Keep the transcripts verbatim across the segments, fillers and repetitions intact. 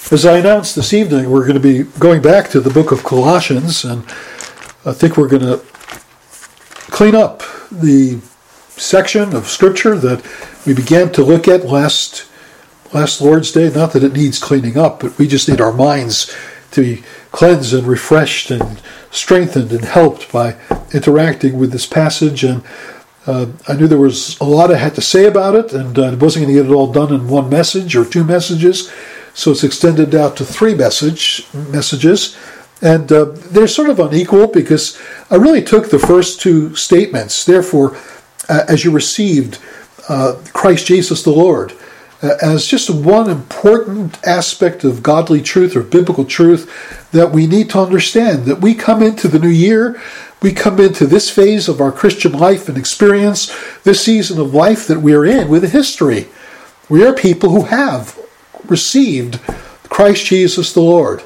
As I announced this evening, we're going to be going back to the book of Colossians, and I think we're going to clean up the section of Scripture that we began to look at last last Lord's Day. Not that it needs cleaning up, but we just need our minds to be cleansed and refreshed and strengthened and helped by interacting with this passage. And uh, I knew there was a lot I had to say about it, and uh, I wasn't going to get it all done in one message or two messages. So it's extended out to three message messages, and uh, they're sort of unequal because I really took the first two statements. Therefore, uh, as you received uh, Christ Jesus the Lord, uh, as just one important aspect of godly truth or biblical truth that we need to understand, that we come into the new year, we come into this phase of our Christian life and experience, this season of life that we are in with a history. We are people who have received Christ Jesus the Lord.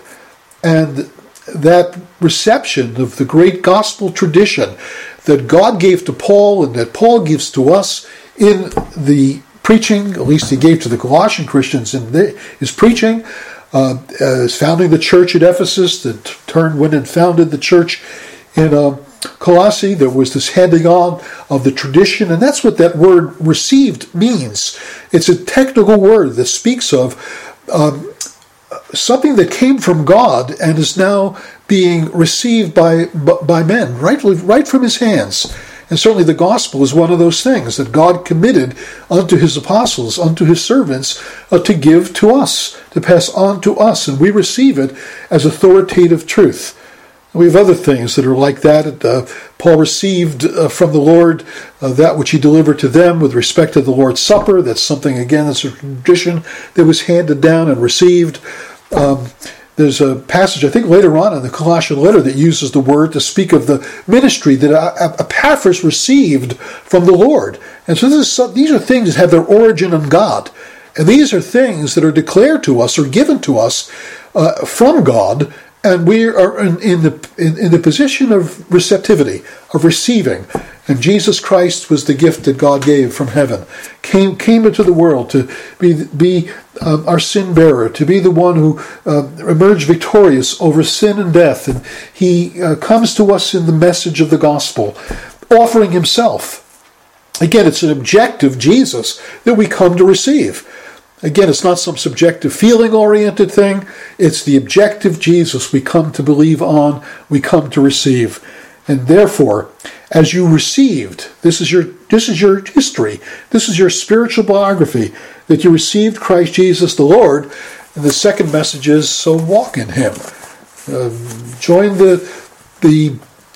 And that reception of the great gospel tradition that God gave to Paul and that Paul gives to us in the preaching, at least he gave to the Colossian Christians in the, his preaching, uh, as founding the church at Ephesus, that turned went and founded the church in uh, Colossae. There was this handing on of the tradition, and that's what that word received means. It's a technical word that speaks of um, something that came from God and is now being received by by men, right, right from his hands. And certainly the gospel is one of those things that God committed unto his apostles, unto his servants, uh, to give to us, to pass on to us, and we receive it as authoritative truth. We have other things that are like that. Uh, Paul received uh, from the Lord uh, that which he delivered to them with respect to the Lord's Supper. That's something, again, that's a tradition that was handed down and received. Um, there's a passage, I think, later on in the Colossian letter that uses the word to speak of the ministry that Epaphras received from the Lord. And so this is, these are things that have their origin in God. And these are things that are declared to us or given to us uh, from God. And we are in, in the in, in the position of receptivity, of receiving. And Jesus Christ was the gift that God gave from heaven. Came came into the world to be be um, our sin bearer, to be the one who uh, emerged victorious over sin and death. And he uh, comes to us in the message of the gospel, offering himself. Again, it's an objective Jesus that we come to receive. Again, it's not some subjective feeling-oriented thing. It's the objective Jesus we come to believe on, we come to receive. And therefore, as you received, this is your this is your history, this is your spiritual biography, that you received Christ Jesus the Lord. And the second message is, so walk in him. Uh, join the, the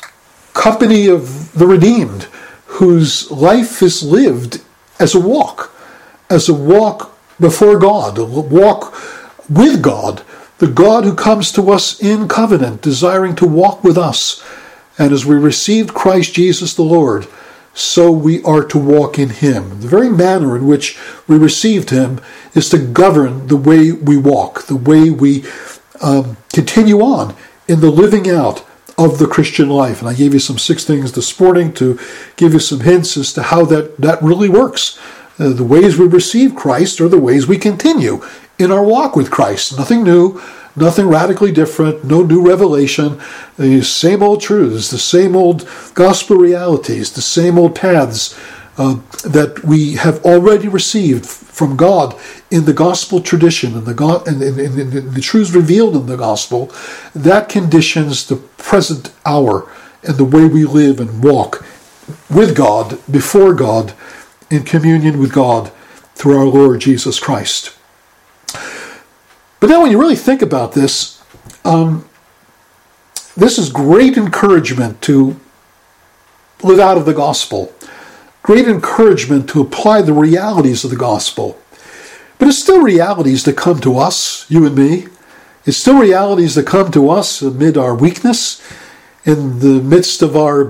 company of the redeemed, whose life is lived as a walk, as a walk before God, a walk with God, the God who comes to us in covenant, desiring to walk with us. And as we received Christ Jesus the Lord, so we are to walk in him. The very manner in which we received him is to govern the way we walk, the way we um, continue on in the living out of the Christian life. And I gave you some six things this morning to give you some hints as to how that, that really works. Uh, the ways we receive Christ are the ways we continue in our walk with Christ. Nothing new, nothing radically different, no new revelation. The same old truths, the same old gospel realities, the same old paths uh, that we have already received from God in the gospel tradition and the, God, and, and, and, and the truths revealed in the gospel. That conditions the present hour and the way we live and walk with God, before God, in communion with God through our Lord Jesus Christ. But then when you really think about this, um, this is great encouragement to live out of the gospel. Great encouragement to apply the realities of the gospel. But it's still realities that come to us, you and me. It's still realities that come to us amid our weakness, in the midst of our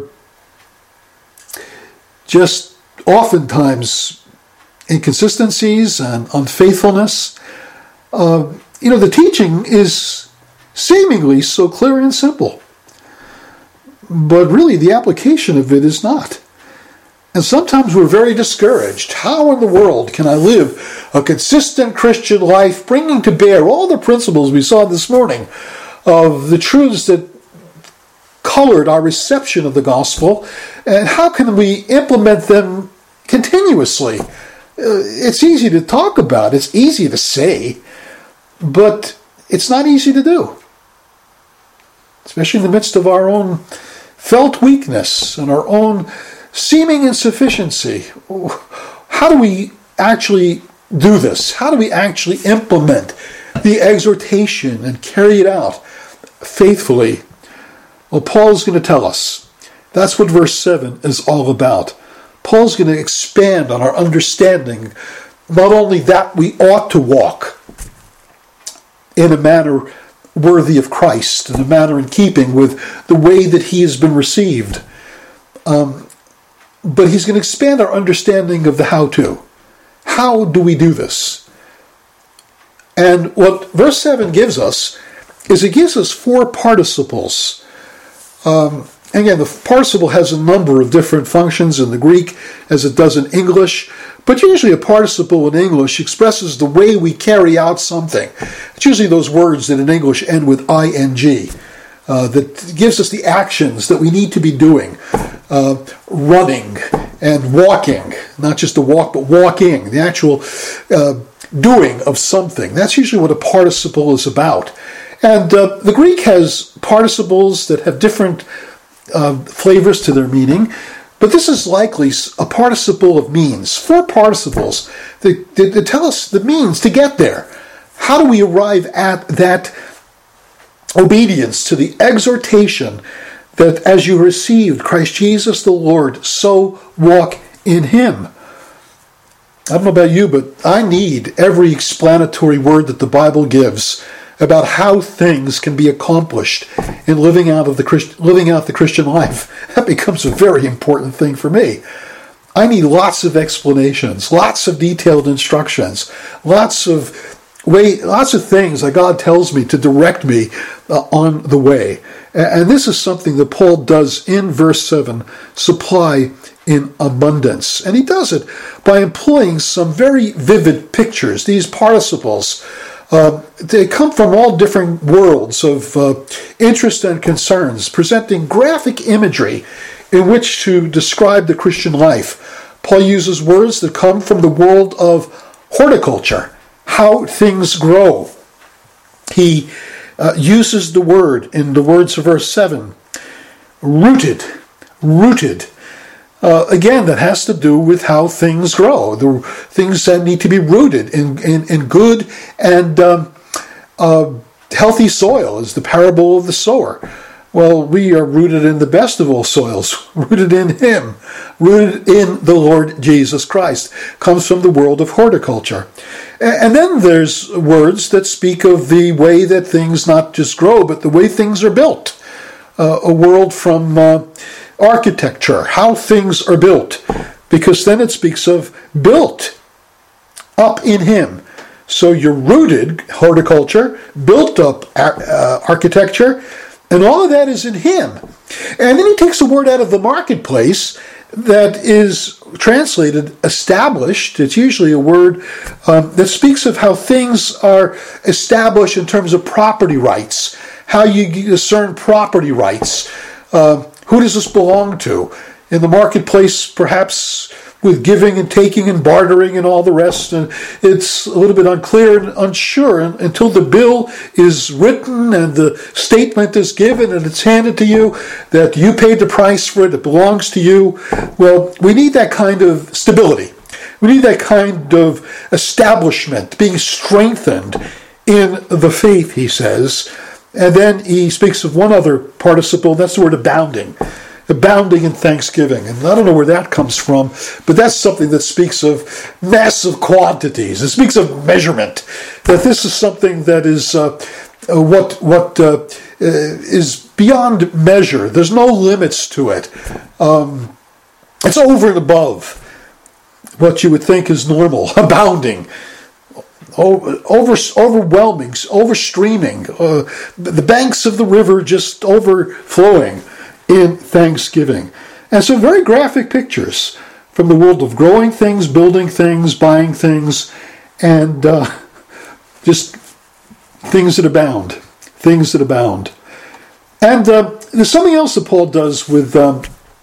just oftentimes inconsistencies and unfaithfulness. Uh, you know, the teaching is seemingly so clear and simple, but really the application of it is not. And sometimes we're very discouraged. How in the world can I live a consistent Christian life, bringing to bear all the principles we saw this morning of the truths that colored our reception of the gospel, and how can we implement them continuously? Uh, it's easy to talk about, it's easy to say, but it's not easy to do, especially in the midst of our own felt weakness and our own seeming insufficiency. How do we actually do this? How do we actually implement the exhortation and carry it out faithfully? Well, Paul's going to tell us. That's what verse seven is all about. Paul's going to expand on our understanding, not only that we ought to walk in a manner worthy of Christ, in a manner in keeping with the way that he has been received, um, but he's going to expand our understanding of the how-to. How do we do this? And what verse seven gives us is it gives us four participles. Um, again, the participle has a number of different functions in the Greek as it does in English, but usually a participle in English expresses the way we carry out something. It's usually those words that in English end with ing, uh, that gives us the actions that we need to be doing. Uh, running and walking, not just a walk, but walking, the actual uh, doing of something. That's usually what a participle is about. And uh, the Greek has participles that have different uh, flavors to their meaning, but this is likely a participle of means. Four participles that, that, that tell us the means to get there. How do we arrive at that obedience to the exhortation that as you received Christ Jesus the Lord, so walk in him? I don't know about you, but I need every explanatory word that the Bible gives about how things can be accomplished in living out of the Christ, living out the Christian life. That becomes a very important thing for me. I need lots of explanations, lots of detailed instructions, lots of way, lots of things that God tells me to direct me uh, on the way. And this is something that Paul does in verse seven, supply in abundance. And he does it by employing some very vivid pictures. These participles, uh, they come from all different worlds of uh, interest and concerns, presenting graphic imagery in which to describe the Christian life. Paul uses words that come from the world of horticulture, how things grow. He Uh, uses the word, in the words of verse seven, rooted, rooted. Uh, again, that has to do with how things grow, the things that need to be rooted in, in, in good and um, uh, healthy soil, is the parable of the sower. Well, we are rooted in the best of all soils, rooted in him, rooted in the Lord Jesus Christ. Comes from the world of horticulture. And then there's words that speak of the way that things not just grow, but the way things are built. Uh, a world from uh, architecture, how things are built, because then it speaks of built up in him. So you're rooted, horticulture, built up uh, architecture, and all of that is in him. And then he takes a word out of the marketplace that is translated established. It's usually a word um, that speaks of how things are established in terms of property rights, how you discern property rights. Uh, who does this belong to? In the marketplace, perhaps with giving and taking and bartering and all the rest, and it's a little bit unclear and unsure until the bill is written and the statement is given and it's handed to you that you paid the price for it, it belongs to you. Well, we need that kind of stability. We need that kind of establishment, being strengthened in the faith, he says. And then he speaks of one other participle, that's the word abounding. Abounding in thanksgiving. And I don't know where that comes from, but that's something that speaks of massive quantities. It speaks of measurement. That this is something that is uh, uh, what what uh, uh, is beyond measure. There's no limits to it. Um, it's over and above what you would think is normal. Abounding. Over, over, overwhelming, overstreaming. Uh, the banks of the river just overflowing in thanksgiving. And some very graphic pictures from the world of growing things, building things, buying things, and uh, just things that abound. Things that abound. And uh, there's something else that Paul does with um,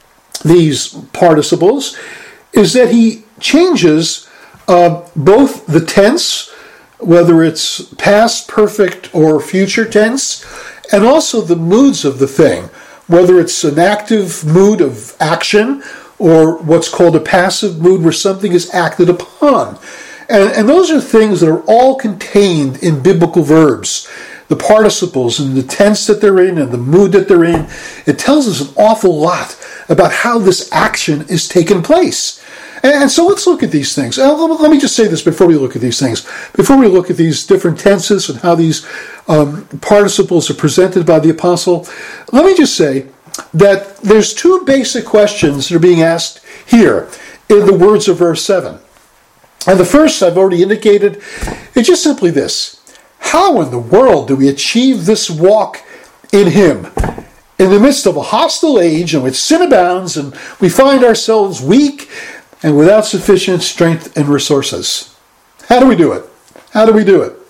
these participles, is that he changes uh, both the tense, whether it's past, perfect, or future tense, and also the moods of the thing, whether it's an active mood of action or what's called a passive mood where something is acted upon. And, and those are things that are all contained in biblical verbs. The participles and the tense that they're in and the mood that they're in. It tells us an awful lot about how this action is taking place. And so let's look at these things. Let me just say this before we look at these things. Before we look at these different tenses and how these um, participles are presented by the apostle, let me just say that there's two basic questions that are being asked here in the words of verse seven. And the first I've already indicated, it's just simply this. How in the world do we achieve this walk in Him? In the midst of a hostile age in which sin abounds and we find ourselves weak and without sufficient strength and resources. How do we do it? How do we do it?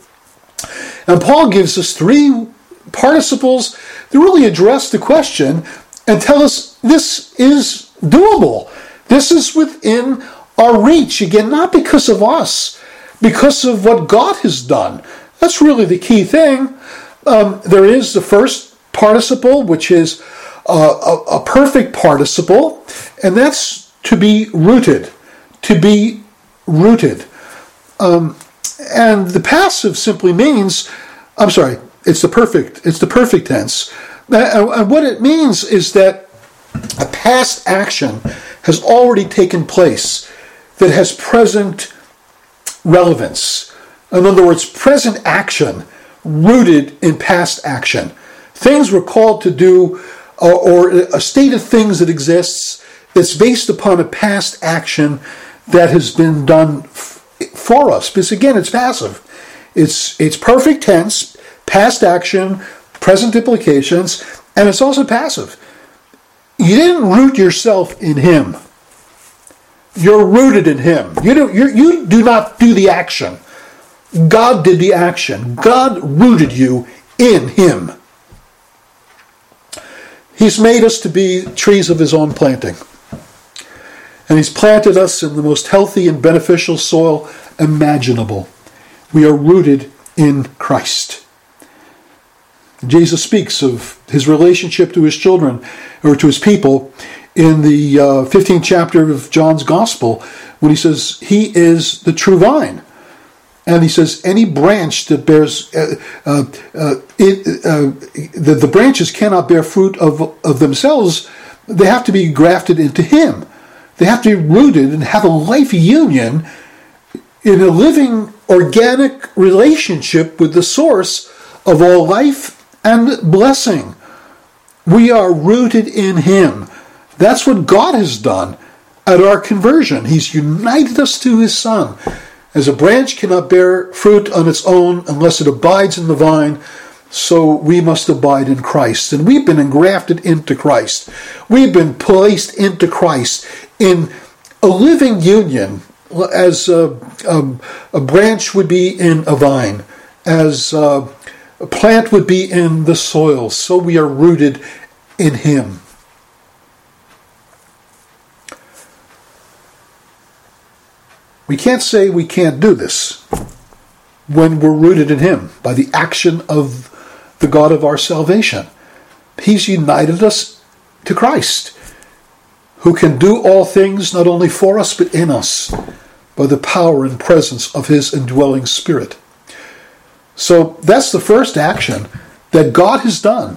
And Paul gives us three participles that really address the question and tell us this is doable. This is within our reach. Again, not because of us, because of what God has done. That's really the key thing. Um, there is the first participle, which is uh, a, a perfect participle, and that's to be rooted, to be rooted. Um, and the passive simply means, I'm sorry, it's the perfect, it's the perfect tense. And what it means is that a past action has already taken place that has present relevance. In other words, present action rooted in past action. Things we're called to do, or, or a state of things that exists that's based upon a past action that has been done f- for us. Because again, it's passive. It's it's perfect tense, past action, present implications, and it's also passive. You didn't root yourself in Him. You're rooted in Him. You do, you're, you do not do the action. God did the action. God rooted you in Him. He's made us to be trees of His own planting. And He's planted us in the most healthy and beneficial soil imaginable. We are rooted in Christ. Jesus speaks of His relationship to His children, or to His people, in the uh, fifteenth chapter of John's Gospel, when He says, He is the true vine. And He says, any branch that bears, uh, uh, uh, it, uh, the, the branches cannot bear fruit of, of themselves. They have to be grafted into Him. They have to be rooted and have a life union in a living, organic relationship with the source of all life and blessing. We are rooted in Him. That's what God has done at our conversion. He's united us to His Son. As a branch cannot bear fruit on its own unless it abides in the vine, so we must abide in Christ. And we've been engrafted into Christ. We've been placed into Christ in a living union, as a, a, a branch would be in a vine, as a, a plant would be in the soil. So we are rooted in Him. We can't say we can't do this when we're rooted in Him by the action of the God of our salvation. He's united us to Christ, who can do all things not only for us but in us by the power and presence of His indwelling Spirit. So that's the first action that God has done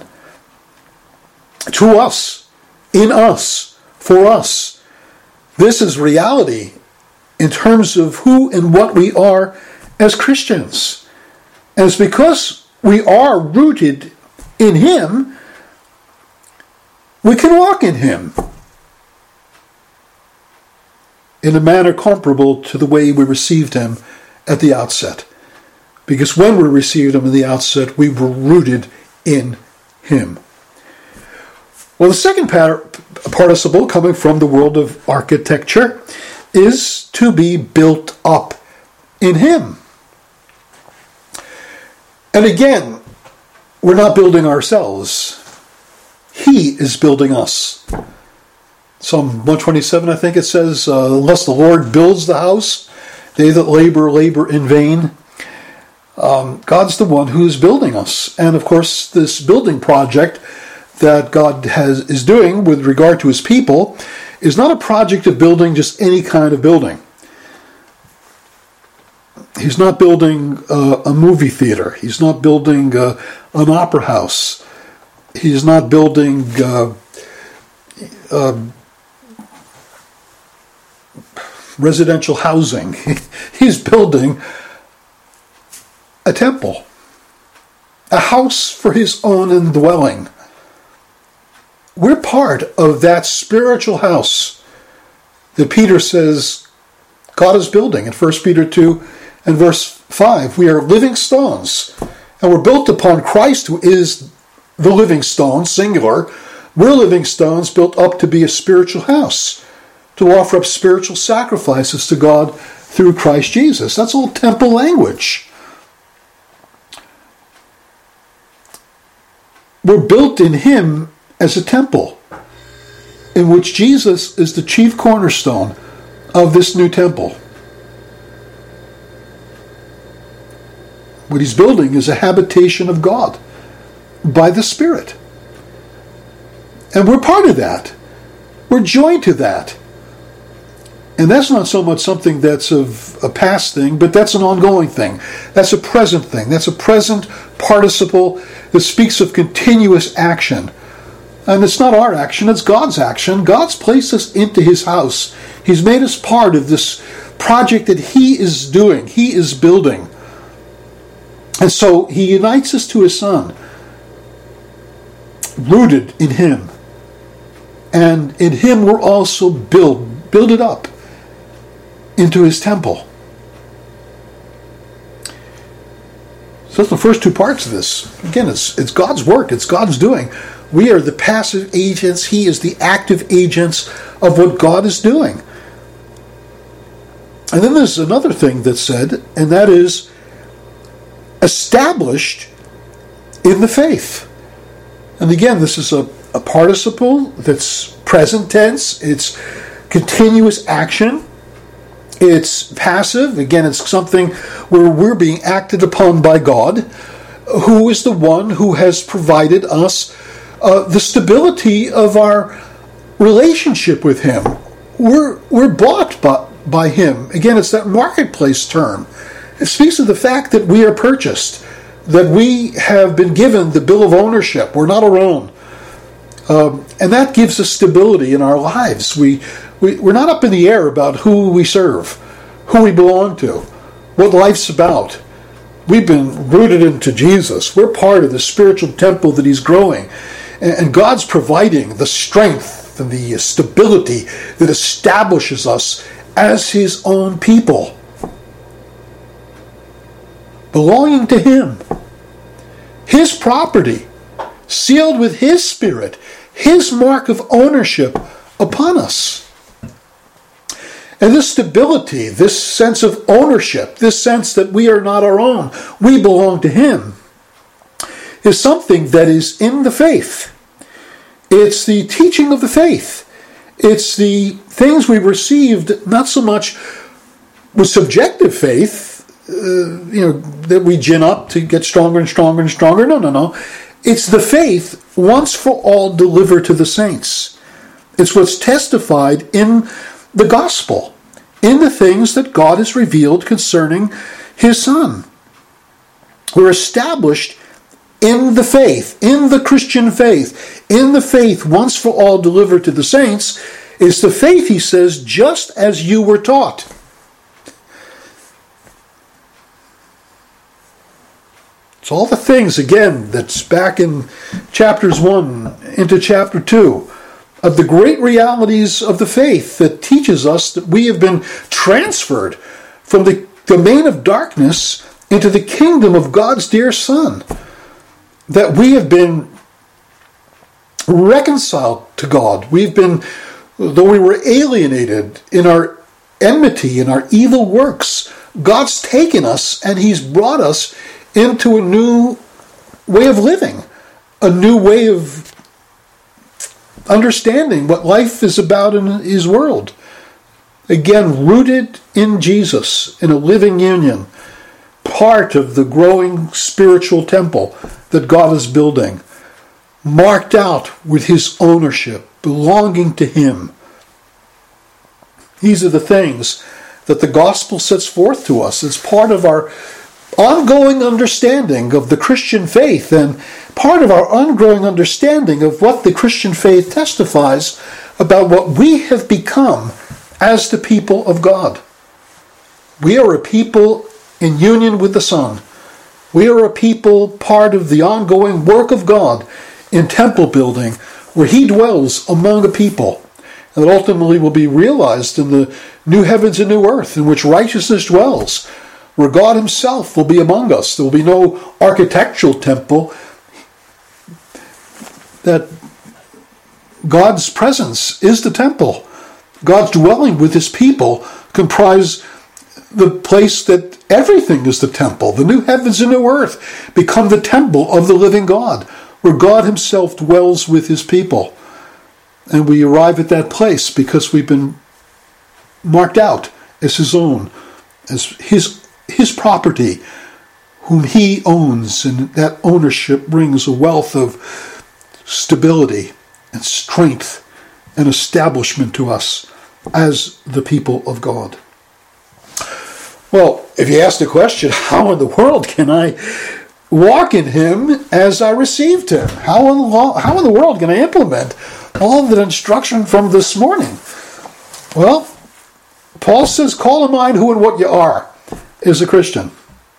to us, in us, for us. This is reality in terms of who and what we are as Christians. And it's because we are rooted in Him, we can walk in Him in a manner comparable to the way we received Him at the outset. Because when we received Him at the outset, we were rooted in Him. Well, the second a participle coming from the world of architecture, is to be built up in him. And again, we're not building ourselves. He is building us. Psalm one twenty-seven, I think it says, uh, unless the Lord builds the house, they that labor, labor in vain. Um, God's the one who is building us. And of course, this building project that God has is doing with regard to his people is not a project of building just any kind of building. He's not building uh, a movie theater. He's not building uh, an opera house. He's not building uh, uh, residential housing. He's building a temple, a house for his own indwelling. We're part of that spiritual house that Peter says God is building in First Peter two and verse five. We are living stones, and we're built upon Christ, who is the living stone, singular. We're living stones built up to be a spiritual house, to offer up spiritual sacrifices to God through Christ Jesus. That's all temple language. We're built in him as a temple, in which Jesus is the chief cornerstone of this new temple. What he's building is a habitation of God by the Spirit. And we're part of that. We're joined to that. And that's not so much something that's of a past thing, but that's an ongoing thing. That's a present thing. That's a present participle that speaks of continuous action. And it's not our action, it's God's action. God's placed us into his house. He's made us part of this project that he is doing, he is building. And so he unites us to his Son, rooted in him. And in him we're also build, builded up into his temple. So that's the first two parts of this. Again, it's, it's God's work, it's God's doing. We are the passive agents, he is the active agents of what God is doing. And then there's another thing that's said, and that is established in the faith. And again, this is a, a participle that's present tense, it's continuous action, it's passive. Again, it's something where we're being acted upon by God, who is the one who has provided us uh, the stability of our relationship with him. We're, we're bought by, by him. Again, it's that marketplace term. It speaks of the fact that we are purchased, that we have been given the bill of ownership. We're not our own. Um, and that gives us stability in our lives. We, we, we're not up in the air about who we serve, who we belong to, what life's about. We've been rooted into Jesus. We're part of the spiritual temple that he's growing. And, and God's providing the strength and the stability that establishes us as his own people, belonging to him, his property, sealed with his Spirit, his mark of ownership upon us. And this stability, this sense of ownership, this sense that we are not our own, we belong to him, is something that is in the faith. It's the teaching of the faith. It's the things we received, not so much with subjective faith, uh, you know, that we gin up to get stronger and stronger and stronger. No, no, no. It's the faith once for all delivered to the saints. It's what's testified in the gospel, in the things that God has revealed concerning his Son. We're established in the faith, in the Christian faith, in the faith once for all delivered to the saints. Is the faith, he says, just as you were taught. It's all the things, again, that's back in chapters one into chapter two, of the great realities of the faith that teaches us that we have been transferred from the domain of darkness into the kingdom of God's dear Son. That we have been reconciled to God. We've been, though we were alienated in our enmity and our evil works, God's taken us and he's brought us into a new way of living, a new way of understanding what life is about in his world. Again, rooted in Jesus, in a living union, part of the growing spiritual temple that God is building, marked out with his ownership, belonging to him. These are the things that the gospel sets forth to us as part of our ongoing understanding of the Christian faith and part of our ongoing understanding of what the Christian faith testifies about what we have become as the people of God. We are a people in union with the Son. We are a people part of the ongoing work of God in temple building where he dwells among a people. And that ultimately will be realized in the new heavens and new earth in which righteousness dwells, where God himself will be among us. There will be no architectural temple. That God's presence is the temple. God's dwelling with his people comprise the place that everything is the temple. The new heavens and new earth become the temple of the living God, where God himself dwells with his people. And we arrive at that place because we've been marked out as his own, as his, his property, whom he owns, and that ownership brings a wealth of stability and strength and establishment to us as the people of God. Well, if you ask the question, how in the world can I walk in him as I received him? How in the, how in the world can I implement all of the instruction from this morning? Well, Paul says, call to mind who and what you are as a Christian.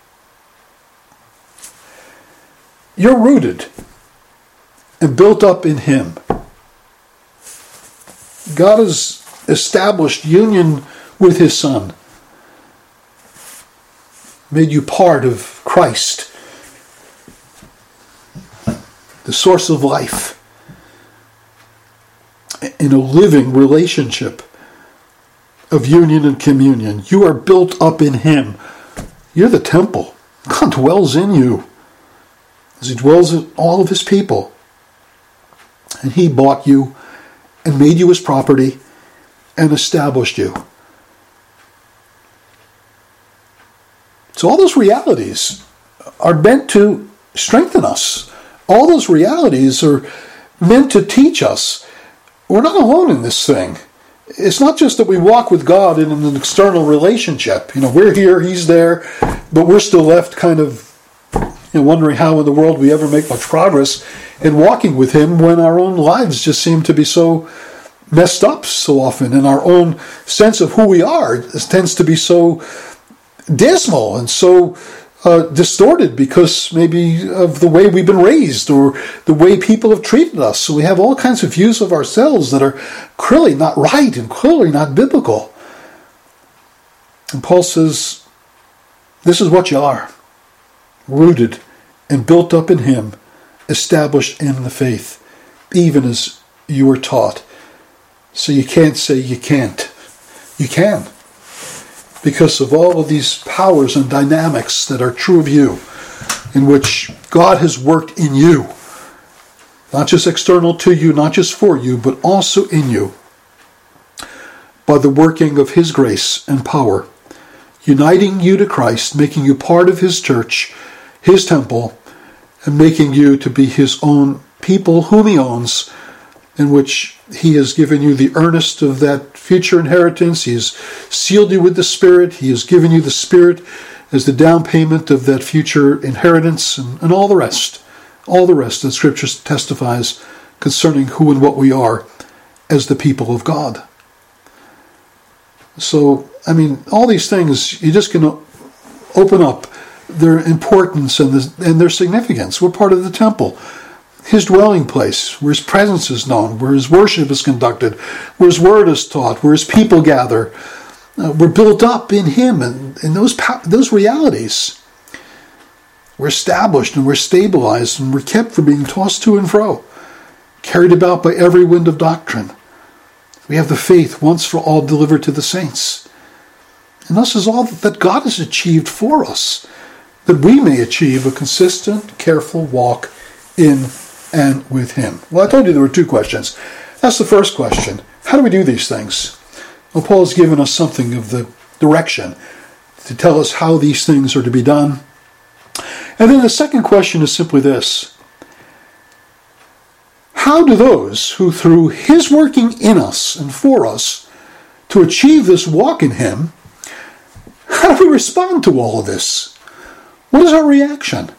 You're rooted and built up in him. God has established union with his Son, made you part of Christ, the source of life, in a living relationship of union and communion. You are built up in him. You're the temple. God dwells in you as he dwells in all of his people. And he bought you and made you his property and established you. So all those realities are meant to strengthen us. All those realities are meant to teach us we're not alone in this thing. It's not just that we walk with God in an external relationship. You know, we're here, he's there, but we're still left kind of, you know, wondering how in the world we ever make much progress in walking with him when our own lives just seem to be so messed up so often, and our own sense of who we are tends to be so dismal and so uh, distorted because maybe of the way we've been raised or the way people have treated us. So we have all kinds of views of ourselves that are clearly not right and clearly not biblical. And Paul says, this is what you are, rooted and built up in him, established in the faith, even as you were taught. So you can't say you can't. You can. Because of all of these powers and dynamics that are true of you, in which God has worked in you, not just external to you, not just for you, but also in you, by the working of his grace and power, uniting you to Christ, making you part of his church, his temple, and making you to be his own people whom he owns, in which he has given you the earnest of that future inheritance. He has sealed you with the Spirit. He has given you the Spirit as the down payment of that future inheritance, and, and all the rest. All the rest that Scripture testifies concerning who and what we are as the people of God. So, I mean, all these things, you just can open up their importance and, the, and their significance. We're part of the temple, his dwelling place, where his presence is known, where his worship is conducted, where his word is taught, where his people gather. Uh, we're built up in him and in those those realities. We're established and we're stabilized and we're kept from being tossed to and fro, carried about by every wind of doctrine. We have the faith once for all delivered to the saints. And this is all that God has achieved for us, that we may achieve a consistent, careful walk in and with him. Well, I told you there were two questions. That's the first question. How do we do these things? Well, Paul has given us something of the direction to tell us how these things are to be done. And then the second question is simply this. How do those who through his working in us and for us to achieve this walk in him, how do we respond to all of this? What is our reaction?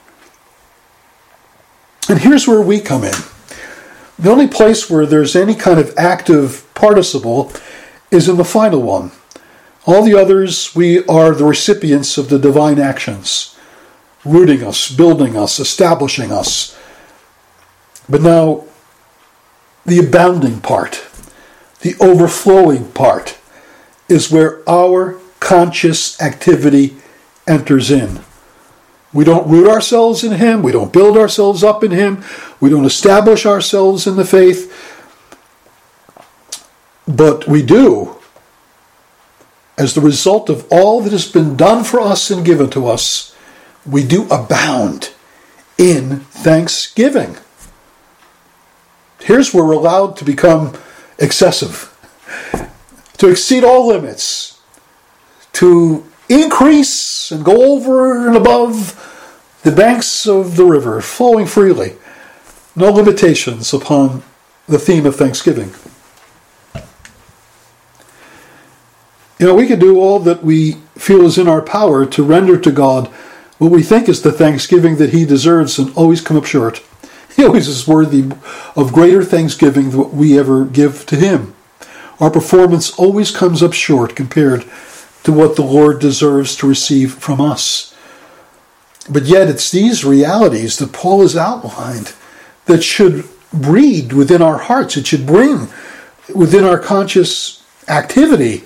And here's where we come in. The only place where there's any kind of active participle is in the final one. All the others, we are the recipients of the divine actions, rooting us, building us, establishing us. But now, the abounding part, the overflowing part, is where our conscious activity enters in. We don't root ourselves in him. We don't build ourselves up in him. We don't establish ourselves in the faith. But we do, as the result of all that has been done for us and given to us, we do abound in thanksgiving. Here's where we're allowed to become excessive, to exceed all limits, to increase and go over and above the banks of the river, flowing freely. No limitations upon the theme of thanksgiving. You know, we can do all that we feel is in our power to render to God what we think is the thanksgiving that he deserves and always come up short. He always is worthy of greater thanksgiving than we ever give to him. Our performance always comes up short compared to what the Lord deserves to receive from us. But yet it's these realities that Paul has outlined that should breed within our hearts. It should bring within our conscious activity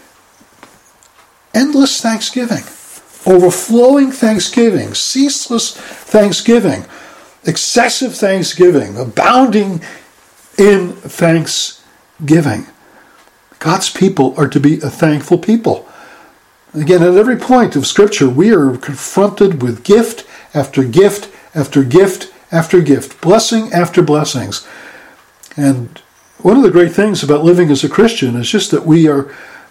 endless thanksgiving, overflowing thanksgiving, ceaseless thanksgiving, excessive thanksgiving, abounding in thanksgiving. God's people are to be a thankful people. Again, at every point of Scripture, we are confronted with gift after gift after gift after gift, blessing after blessings. And one of the great things about living as a Christian is just that we are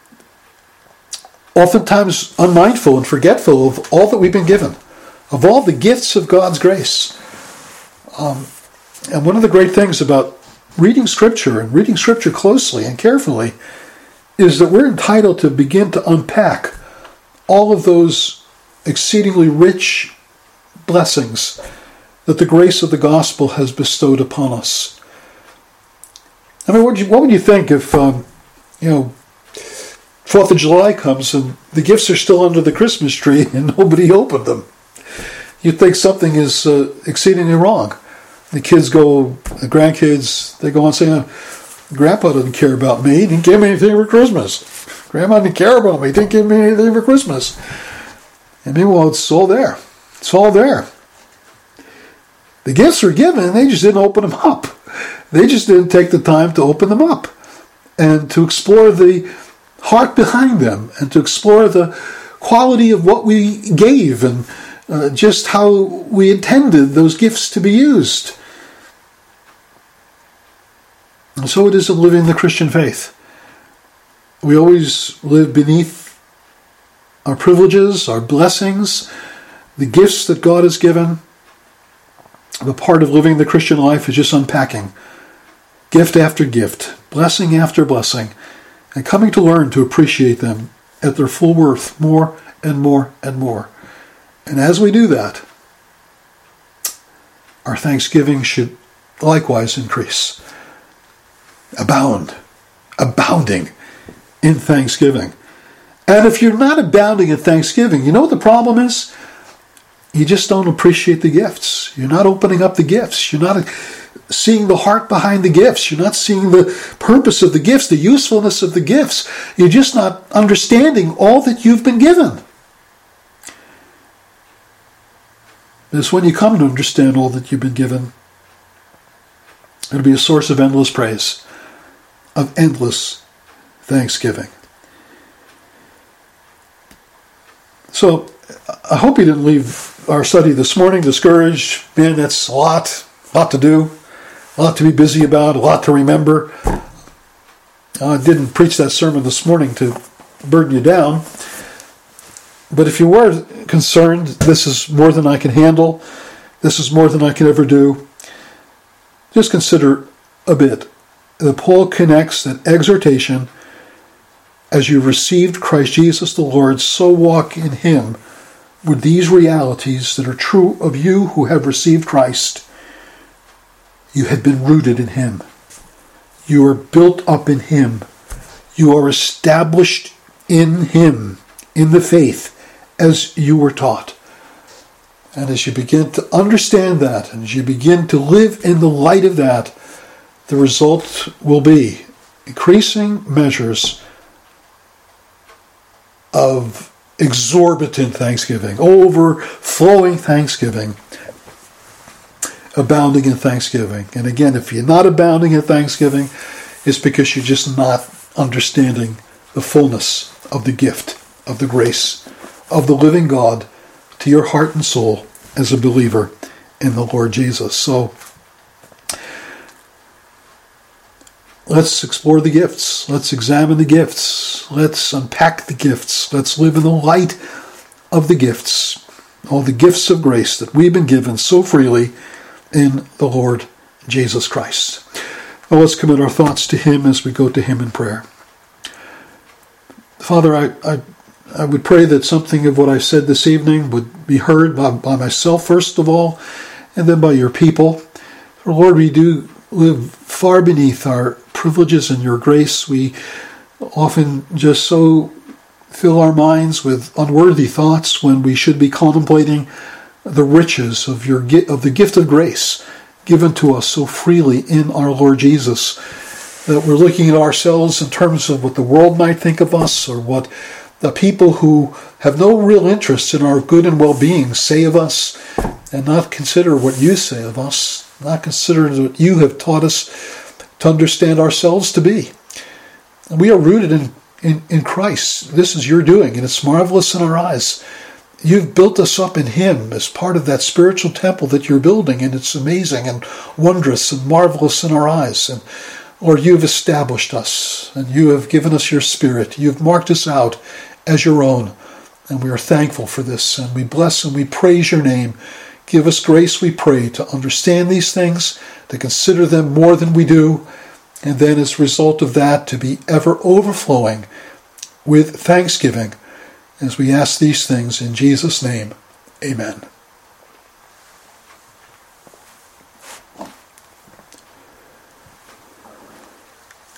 oftentimes unmindful and forgetful of all that we've been given, of all the gifts of God's grace. Um, and one of the great things about reading Scripture and reading Scripture closely and carefully is that we're entitled to begin to unpack all of those exceedingly rich blessings that the grace of the gospel has bestowed upon us. I mean, what would you, what would you think if, um, you know, Fourth of July comes and the gifts are still under the Christmas tree and nobody opened them? You'd think something is uh, exceedingly wrong. The kids go, the grandkids, they go on saying, Grandpa didn't care about me. He didn't give me anything for Christmas. Grandma didn't care about me. He didn't give me anything for Christmas. And meanwhile, it's all there. It's all there. The gifts were given, they just didn't open them up. They just didn't take the time to open them up and to explore the heart behind them and to explore the quality of what we gave and uh, just how we intended those gifts to be used. And so it is in living the Christian faith. We always live beneath our privileges, our blessings, the gifts that God has given. The part of living the Christian life is just unpacking gift after gift, blessing after blessing, and coming to learn to appreciate them at their full worth more and more and more. And as we do that, our thanksgiving should likewise increase. Abound, abounding in thanksgiving. And if you're not abounding in thanksgiving, you know what the problem is? You just don't appreciate the gifts. You're not opening up the gifts. You're not seeing the heart behind the gifts. You're not seeing the purpose of the gifts, the usefulness of the gifts. You're just not understanding all that you've been given. It's when you come to understand all that you've been given It'll be a source of endless praise, of endless thanksgiving. So, I hope you didn't leave our study this morning discouraged. Man, that's a lot, a lot to do, a lot to be busy about, a lot to remember. I didn't preach that sermon this morning to burden you down. But if you were concerned, this is more than I can handle, this is more than I can ever do, just consider a bit that Paul connects that exhortation, as you received Christ Jesus the Lord, so walk in him, with these realities that are true of you who have received Christ. You have been rooted in him. You are built up in him. You are established in him, in the faith, as you were taught. And as you begin to understand that, and as you begin to live in the light of that, the result will be increasing measures of exorbitant thanksgiving, overflowing thanksgiving, abounding in thanksgiving. And again, if you're not abounding in thanksgiving, it's because you're just not understanding the fullness of the gift, of the grace, of the living God to your heart and soul as a believer in the Lord Jesus. So, let's explore the gifts. Let's examine the gifts. Let's unpack the gifts. Let's live in the light of the gifts, all the gifts of grace that we've been given so freely in the Lord Jesus Christ. Well, let's commit our thoughts to him as we go to him in prayer. Father, I, I, I would pray that something of what I said this evening would be heard by, by myself first of all, and then by your people. For Lord, we do live far beneath our privileges and your grace. We often just so fill our minds with unworthy thoughts when we should be contemplating the riches of your of the gift of grace given to us so freely in our Lord Jesus, that we're looking at ourselves in terms of what the world might think of us, or what the people who have no real interest in our good and well-being say of us, and not consider what you say of us, not consider what you have taught us to understand ourselves to be. And we are rooted in, in, in Christ. This is your doing, and it's marvelous in our eyes. You've built us up in him as part of that spiritual temple that you're building, and it's amazing and wondrous and marvelous in our eyes. And Lord, you've established us, and you have given us your Spirit. You've marked us out as your own, and we are thankful for this, and we bless and we praise your name. Give us grace, we pray, to understand these things, to consider them more than we do, and then as a result of that, to be ever overflowing with thanksgiving, as we ask these things in Jesus' name. Amen.